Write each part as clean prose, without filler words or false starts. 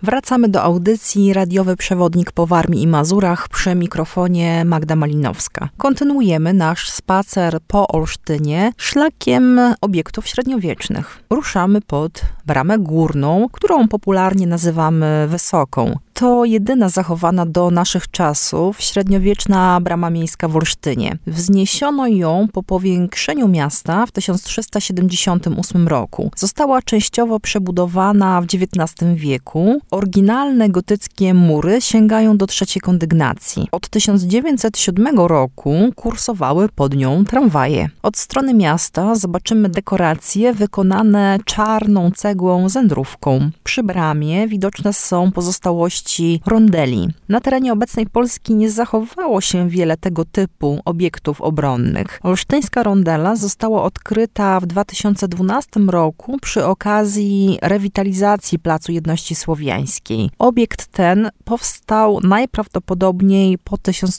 Wracamy do audycji Radiowy Przewodnik po Warmii i Mazurach, przy mikrofonie Magda Malinowska. Kontynuujemy nasz spacer po Olsztynie szlakiem obiektów średniowiecznych. Ruszamy pod Bramę Górną, którą popularnie nazywamy Wysoką. To jedyna zachowana do naszych czasów średniowieczna brama miejska w Olsztynie. Wzniesiono ją po powiększeniu miasta w 1378 roku. Została częściowo przebudowana w XIX wieku. Oryginalne gotyckie mury sięgają do III kondygnacji. Od 1907 roku kursowały pod nią tramwaje. Od strony miasta zobaczymy dekoracje wykonane czarną cegłą zędrówką. Przy bramie widoczne są pozostałości rondeli. Na terenie obecnej Polski nie zachowało się wiele tego typu obiektów obronnych. Olsztyńska rondela została odkryta w 2012 roku przy okazji rewitalizacji Placu Jedności Słowiańskiej. Obiekt ten powstał najprawdopodobniej po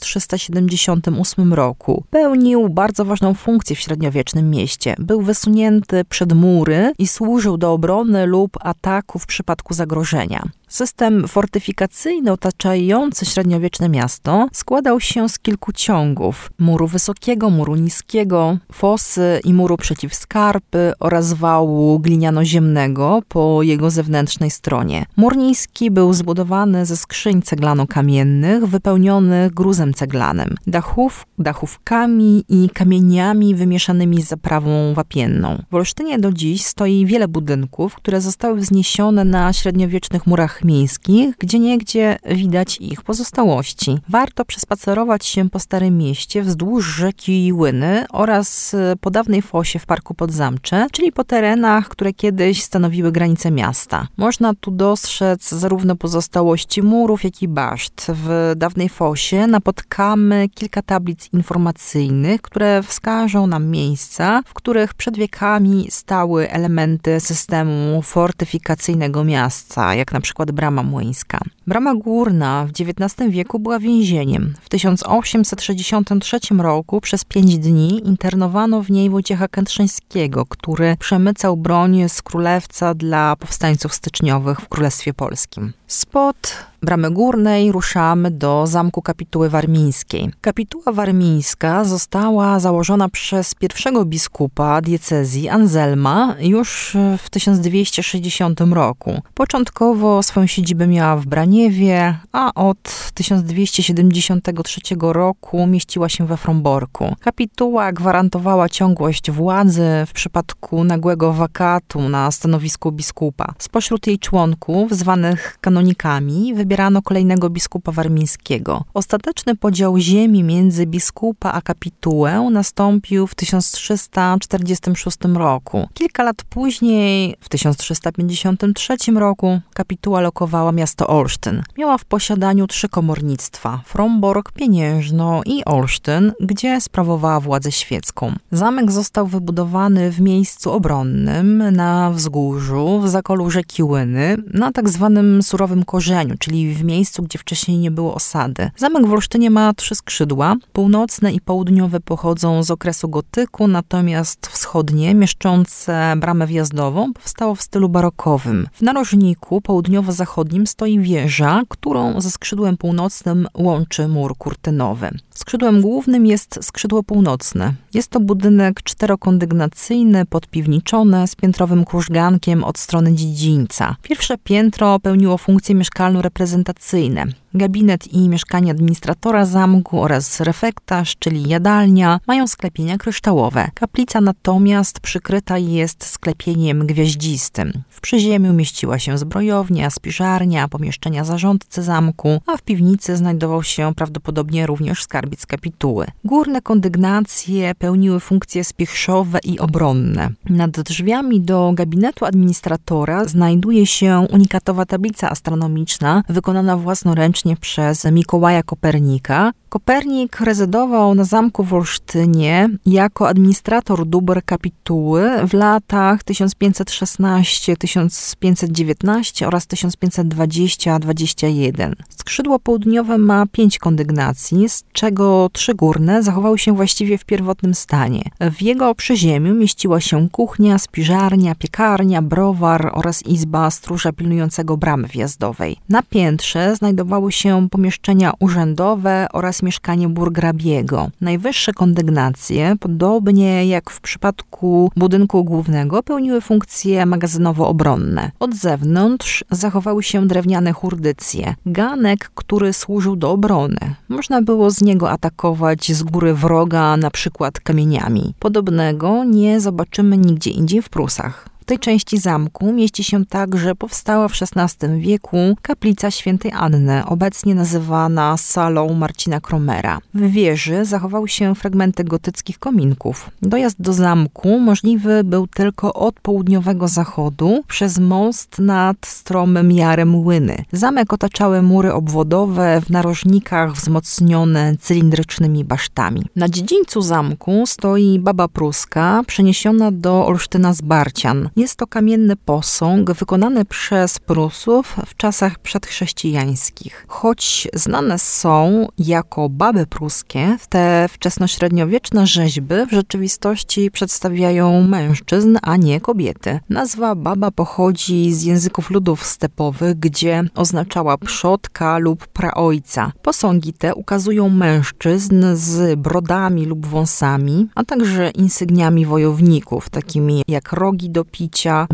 1378 roku. Pełnił bardzo ważną funkcję w średniowiecznym mieście. Był wysunięty przed mury i służył do obrony lub ataku w przypadku zagrożenia. System fortyfikacyjny otaczający średniowieczne miasto składał się z kilku ciągów: muru wysokiego, muru niskiego, fosy i muru przeciwskarpy oraz wału gliniano-ziemnego po jego zewnętrznej stronie. Mur niski był zbudowany ze skrzyń ceglano-kamiennych wypełnionych gruzem ceglanym, dachówkami i kamieniami wymieszanymi z zaprawą wapienną. W Olsztynie do dziś stoi wiele budynków, które zostały wzniesione na średniowiecznych murach miejskich, gdzieniegdzie widać ich pozostałości. Warto przespacerować się po Starym Mieście wzdłuż rzeki Łyny oraz po dawnej fosie w Parku Podzamcze, czyli po terenach, które kiedyś stanowiły granice miasta. Można tu dostrzec zarówno pozostałości murów, jak i baszt. W dawnej fosie napotkamy kilka tablic informacyjnych, które wskażą nam miejsca, w których przed wiekami stały elementy systemu fortyfikacyjnego miasta, jak na przykład Brama Młyńska. Brama Górna w XIX wieku była więzieniem. W 1863 roku przez 5 dni internowano w niej Wojciecha Kętrzyńskiego, który przemycał broń z Królewca dla powstańców styczniowych w Królestwie Polskim. Spod Bramy Górnej ruszamy do Zamku Kapituły Warmińskiej. Kapituła Warmińska została założona przez pierwszego biskupa diecezji Anselma już w 1260 roku. Początkowo swoją siedzibę miała w Braniewie, a od 1273 roku mieściła się we Fromborku. Kapituła gwarantowała ciągłość władzy w przypadku nagłego wakatu na stanowisku biskupa. Spośród jej członków, zwanych kanonikami, wybierano kolejnego biskupa warmińskiego. Ostateczny podział ziemi między biskupa a kapitułę nastąpił w 1346 roku. Kilka lat później, w 1353 roku, kapituła lokowała miasto Olsztyn. Miała w posiadaniu 3 komornictwa: Frombork, Pieniężno i Olsztyn, gdzie sprawowała władzę świecką. Zamek został wybudowany w miejscu obronnym, na wzgórzu, w zakolu rzeki Łyny, na tak zwanym surowym korzeniu, czyli w miejscu, gdzie wcześniej nie było osady. Zamek w Olsztynie ma 3 skrzydła. Północne i południowe pochodzą z okresu gotyku, natomiast wschodnie, mieszczące bramę wjazdową, powstało w stylu barokowym. W narożniku południowo-zachodnim stoi wieża, którą ze skrzydłem północnym łączy mur kurtynowy. Skrzydłem głównym jest skrzydło północne. Jest to budynek 4-kondygnacyjny, podpiwniczony, z piętrowym krużgankiem od strony dziedzińca. Pierwsze piętro pełniło funkcje mieszkalno-reprezentacyjne. Gabinet i mieszkanie administratora zamku oraz refektarz, czyli jadalnia, mają sklepienia kryształowe. Kaplica natomiast przykryta jest sklepieniem gwiaździstym. W przyziemiu mieściła się zbrojownia, spiżarnia, pomieszczenia zarządcy zamku, a w piwnicy znajdował się prawdopodobnie również skarbiec kapituły. Górne kondygnacje pełniły funkcje spichrzowe i obronne. Nad drzwiami do gabinetu administratora znajduje się unikatowa tablica astronomiczna wykonana własnoręcznie przez Mikołaja Kopernika. Kopernik rezydował na zamku w Olsztynie jako administrator dóbr kapituły w latach 1516-1519 oraz 1520-21. Skrzydło południowe ma 5 kondygnacji, z czego 3 górne zachowały się właściwie w pierwotnym stanie. W jego przyziemiu mieściła się kuchnia, spiżarnia, piekarnia, browar oraz izba stróża pilnującego bramy wjazdowej. Na piętrze znajdowały się pomieszczenia urzędowe oraz mieszkanie burgrabiego. Najwyższe kondygnacje, podobnie jak w przypadku budynku głównego, pełniły funkcje magazynowo-obronne. Od zewnątrz zachowały się drewniane hurdycje. Ganek, który służył do obrony. Można było z niego atakować z góry wroga, na przykład kamieniami. Podobnego nie zobaczymy nigdzie indziej w Prusach. W tej części zamku mieści się także powstała w XVI wieku kaplica świętej Anny, obecnie nazywana salą Marcina Kromera. W wieży zachowały się fragmenty gotyckich kominków. Dojazd do zamku możliwy był tylko od południowego zachodu przez most nad stromym jarem Łyny. Zamek otaczały mury obwodowe w narożnikach wzmocnione cylindrycznymi basztami. Na dziedzińcu zamku stoi baba pruska przeniesiona do Olsztyna z Barcian. Jest to kamienny posąg wykonany przez Prusów w czasach przedchrześcijańskich. Choć znane są jako baby pruskie, te wczesnośredniowieczne rzeźby w rzeczywistości przedstawiają mężczyzn, a nie kobiety. Nazwa baba pochodzi z języków ludów stepowych, gdzie oznaczała przodka lub praojca. Posągi te ukazują mężczyzn z brodami lub wąsami, a także insygniami wojowników, takimi jak rogi do picia,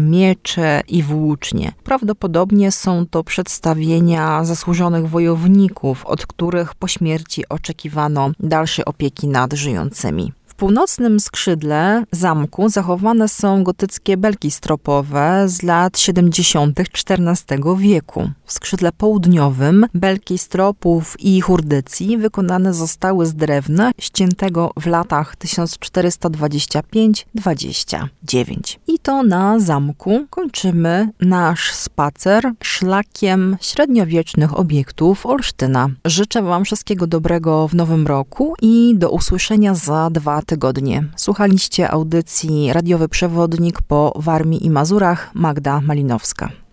miecze i włócznie. Prawdopodobnie są to przedstawienia zasłużonych wojowników, od których po śmierci oczekiwano dalszej opieki nad żyjącymi. W północnym skrzydle zamku zachowane są gotyckie belki stropowe z lat 70. XIV wieku. W skrzydle południowym belki stropów i hurdycji wykonane zostały z drewna ściętego w latach 1425-29. I to na zamku kończymy nasz spacer szlakiem średniowiecznych obiektów Olsztyna. Życzę Wam wszystkiego dobrego w nowym roku i do usłyszenia za 2 tygodnie. Słuchaliście audycji Radiowy Przewodnik po Warmii i Mazurach. Magda Malinowska.